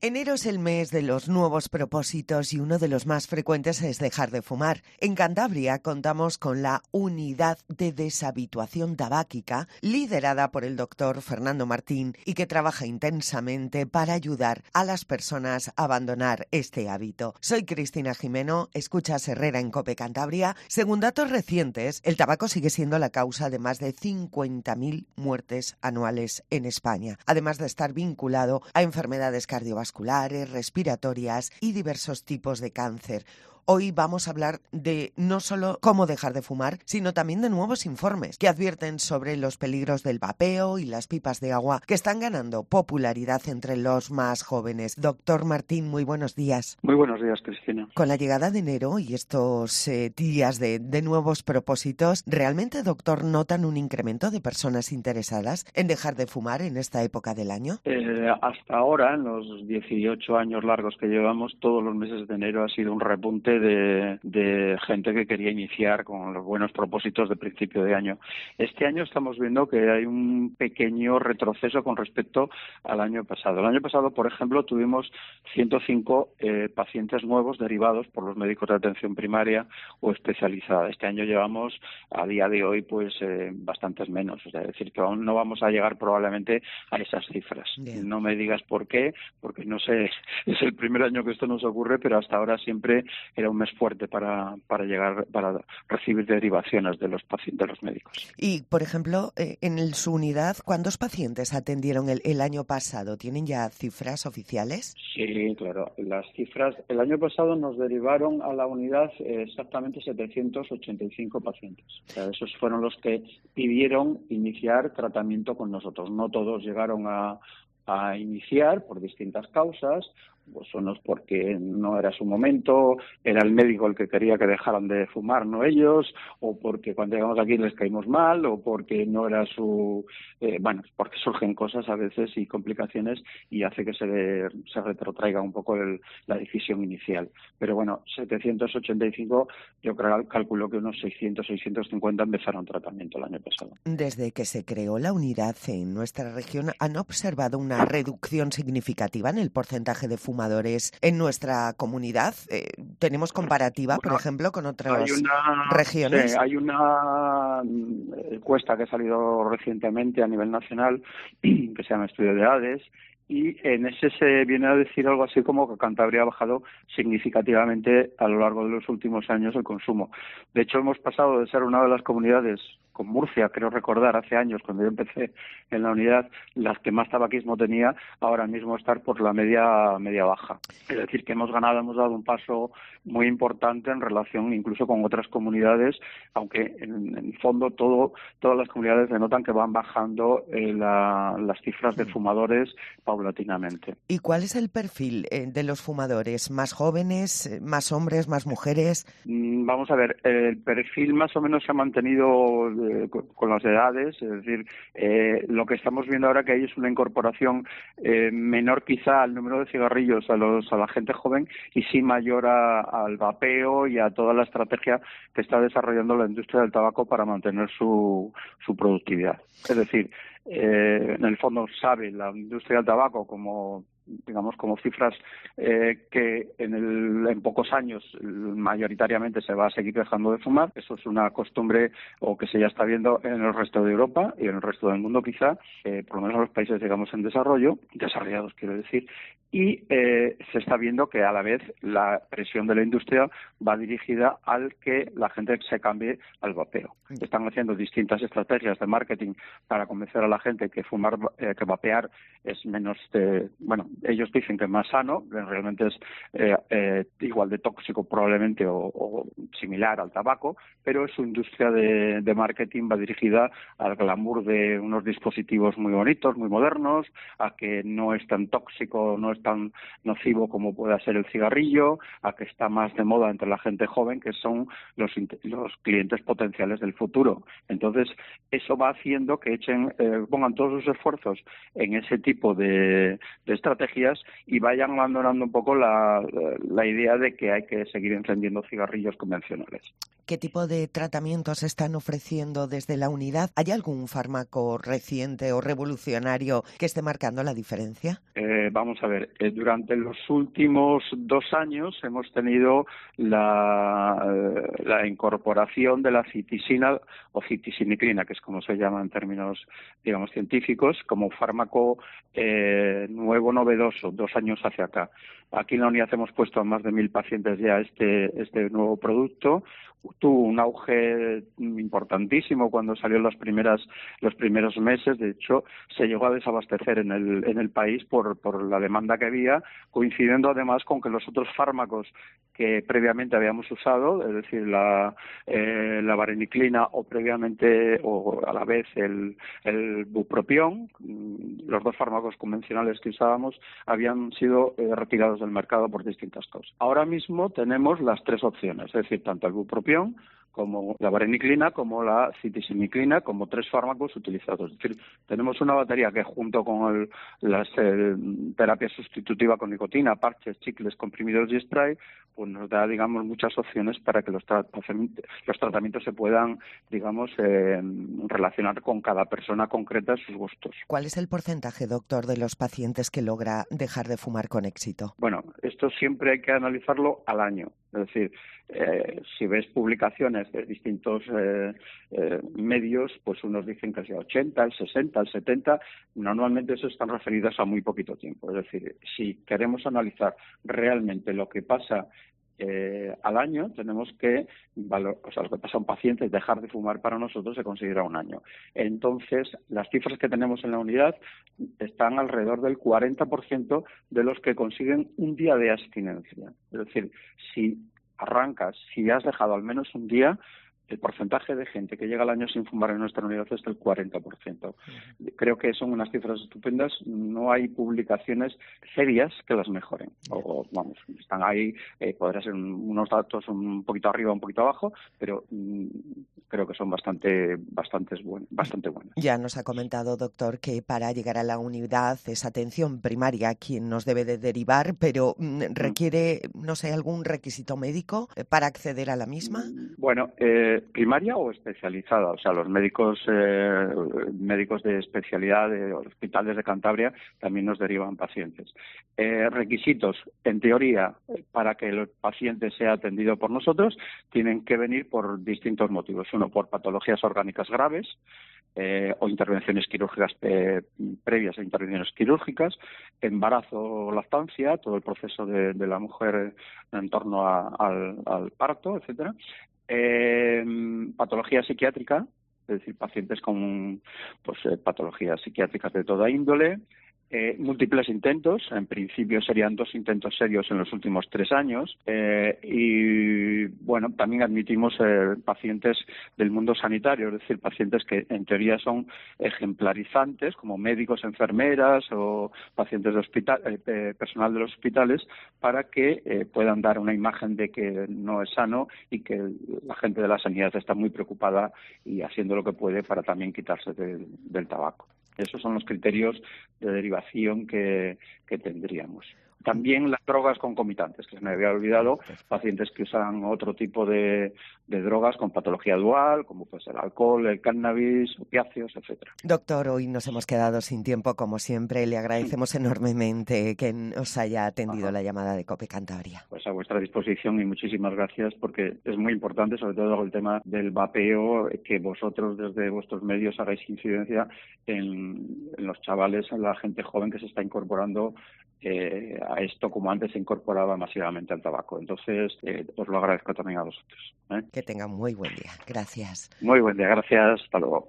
Enero es el mes de los nuevos propósitos y uno de los más frecuentes es dejar de fumar. En Cantabria contamos con la Unidad de Deshabituación Tabáquica, liderada por el doctor Fernando Martín y que trabaja intensamente para ayudar a las personas a abandonar este hábito. Soy Cristina Jimeno, escuchas Herrera en COPE Cantabria. Según datos recientes, el tabaco sigue siendo la causa de más de 50.000 muertes anuales en España, además de estar vinculado a enfermedades cardiovasculares, respiratorias y diversos tipos de cáncer. Hoy vamos a hablar de no solo cómo dejar de fumar, sino también de nuevos informes que advierten sobre los peligros del vapeo y las pipas de agua que están ganando popularidad entre los más jóvenes. Doctor Martín, muy buenos días. Muy buenos días, Cristina. Con la llegada de enero y estos días de nuevos propósitos, ¿realmente, doctor, notan un incremento de personas interesadas en dejar de fumar en esta época del año? Hasta ahora, en los 18 años largos que llevamos, todos los meses de enero ha sido un repunte de gente que quería iniciar con los buenos propósitos de principio de año. Este año estamos viendo que hay un pequeño retroceso con respecto al año pasado. El año pasado, por ejemplo, tuvimos 105 pacientes nuevos derivados por los médicos de atención primaria o especializada. Este año llevamos, a día de hoy, bastantes menos. Es decir, que aún no vamos a llegar probablemente a esas cifras. Bien. No me digas por qué, porque no sé, es el primer año que esto nos ocurre, pero hasta ahora siempre era un mes fuerte para recibir derivaciones de los pacientes, de los médicos. Y, por ejemplo, en su unidad, ¿cuántos pacientes atendieron el año pasado? ¿Tienen ya cifras oficiales? Sí, claro. Las cifras, el año pasado nos derivaron a la unidad exactamente 785 pacientes. O sea, esos fueron los que pidieron iniciar tratamiento con nosotros. No todos llegaron a iniciar por distintas causas, pues unos porque no era su momento, era el médico el que quería que dejaran de fumar, no ellos, o porque cuando llegamos aquí les caímos mal, o porque no era su... porque surgen cosas a veces y complicaciones y hace que se retrotraiga un poco la decisión inicial. Pero bueno, 785, yo calculo que unos 600, 650 empezaron tratamiento el año pasado. Desde que se creó la unidad en nuestra región, ¿han observado una reducción significativa en el porcentaje de fumadores en nuestra comunidad? ¿Tenemos comparativa, por ejemplo, con otras regiones? Sí, hay una encuesta que ha salido recientemente a nivel nacional que se llama Estudio de Edades, y en ese se viene a decir algo así como que Cantabria ha bajado significativamente a lo largo de los últimos años el consumo. De hecho, hemos pasado de ser una de las comunidades, con Murcia, creo recordar, hace años, cuando yo empecé en la unidad, las que más tabaquismo tenía, ahora mismo estar por la media baja. Es decir, que hemos dado un paso muy importante en relación incluso con otras comunidades, aunque en el fondo todas las comunidades denotan que van bajando las cifras de fumadores paulatinamente. ¿Y cuál es el perfil de los fumadores? ¿Más jóvenes, más hombres, más mujeres? Vamos a ver, el perfil más o menos se ha mantenido con las edades, es decir, lo que estamos viendo ahora que hay es una incorporación menor quizá al número de cigarrillos a la gente joven y sí mayor al vapeo y a toda la estrategia que está desarrollando la industria del tabaco para mantener su productividad. Es decir, en el fondo sabe la industria del tabaco como cifras que en pocos años mayoritariamente se va a seguir dejando de fumar. Eso es una costumbre o que se ya está viendo en el resto de Europa y en el resto del mundo quizá, por lo menos en los países en desarrollados quiero decir, y se está viendo que a la vez la presión de la industria va dirigida al que la gente se cambie al vapeo. Están haciendo distintas estrategias de marketing para convencer a la gente que que vapear es menos ellos dicen que es más sano, realmente es igual de tóxico probablemente o similar al tabaco, pero su industria de marketing va dirigida al glamour de unos dispositivos muy bonitos, muy modernos, a que no es tan tóxico, no es tan nocivo como pueda ser el cigarrillo, a que está más de moda entre la gente joven, que son los clientes potenciales del futuro. Entonces, eso va haciendo que pongan todos sus esfuerzos en ese tipo de estrategias y vayan abandonando un poco la idea de que hay que seguir encendiendo cigarrillos convencionales. ¿Qué tipo de tratamientos están ofreciendo desde la unidad? ¿Hay algún fármaco reciente o revolucionario que esté marcando la diferencia? Vamos a ver, durante los últimos 2 años hemos tenido la incorporación de la citisina o citisiniclina, que es como se llama en términos, digamos, científicos, como fármaco nuevo, novedoso, 2 años hacia acá. Aquí en la unidad hemos puesto a más de 1.000 pacientes ya este nuevo producto. Tuvo un auge importantísimo cuando salió los primeros meses. De hecho, se llegó a desabastecer en el país por la demanda que había, coincidiendo además con que los otros fármacos que previamente habíamos usado, es decir, la vareniclina o previamente o a la vez el bupropión, los 2 fármacos convencionales que usábamos habían sido retirados del mercado por distintas causas. Ahora mismo tenemos las 3 opciones, es decir, tanto el bupropión como la vareniclina, como la citisiniclina, como 3 fármacos utilizados. Es decir, tenemos una batería que junto con las terapias sustitutivas con nicotina, parches, chicles, comprimidos y spray, pues nos da, digamos, muchas opciones para que los tratamientos se puedan, digamos, relacionar con cada persona concreta sus gustos. ¿Cuál es el porcentaje, doctor, de los pacientes que logra dejar de fumar con éxito? Bueno, esto siempre hay que analizarlo al año. Es decir, si ves publicaciones de distintos medios, pues unos dicen que es el 80, el 60, el 70, normalmente eso están referidos a muy poquito tiempo. Es decir, si queremos analizar realmente lo que pasa al año, tenemos que lo que pasa a un paciente es dejar de fumar, para nosotros se considera un año. Entonces, las cifras que tenemos en la unidad están alrededor del 40% de los que consiguen un día de abstinencia. Es decir, si has dejado al menos un día, el porcentaje de gente que llega al año sin fumar en nuestra unidad es del 40%. Creo que son unas cifras estupendas. No hay publicaciones serias que las mejoren. Están ahí, podrán ser unos datos un poquito arriba, un poquito abajo, pero creo que son bastante buenos. Ya nos ha comentado, doctor, que para llegar a la unidad es atención primaria quien nos debe de derivar, pero ¿requiere, no sé, algún requisito médico para acceder a la misma? Bueno, primaria o especializada. O sea, los médicos de especialidad de hospitales de Cantabria también nos derivan pacientes. Requisitos, en teoría, para que el paciente sea atendido por nosotros, tienen que venir por distintos motivos. Uno, por patologías orgánicas graves o intervenciones quirúrgicas previas a intervenciones quirúrgicas, embarazo o lactancia, todo el proceso de la mujer en torno al parto, etcétera. Patología psiquiátrica, es decir, pacientes con patologías psiquiátricas de toda índole, múltiples intentos, en principio serían 2 intentos serios en los últimos 3 años, y bueno, también admitimos pacientes del mundo sanitario, es decir, pacientes que en teoría son ejemplarizantes, como médicos, enfermeras o pacientes de hospital, personal de los hospitales, para que puedan dar una imagen de que no es sano y que la gente de la sanidad está muy preocupada y haciendo lo que puede para también quitarse del tabaco. Esos son los criterios de derivación que tendríamos. También las drogas concomitantes, que se me había olvidado, pacientes que usan otro tipo de drogas con patología dual, como puede ser el alcohol, el cannabis, opiáceos, etcétera. Doctor, hoy nos hemos quedado sin tiempo, como siempre. Le agradecemos enormemente que nos haya atendido la llamada de COPE Cantabria. Pues a vuestra disposición y muchísimas gracias, porque es muy importante, sobre todo el tema del vapeo, que vosotros desde vuestros medios hagáis incidencia en los chavales, en la gente joven que se está incorporando a esto, como antes se incorporaba masivamente al tabaco. Entonces, os lo agradezco también a vosotros. Que tengan muy buen día. Gracias. Muy buen día, gracias. Hasta luego.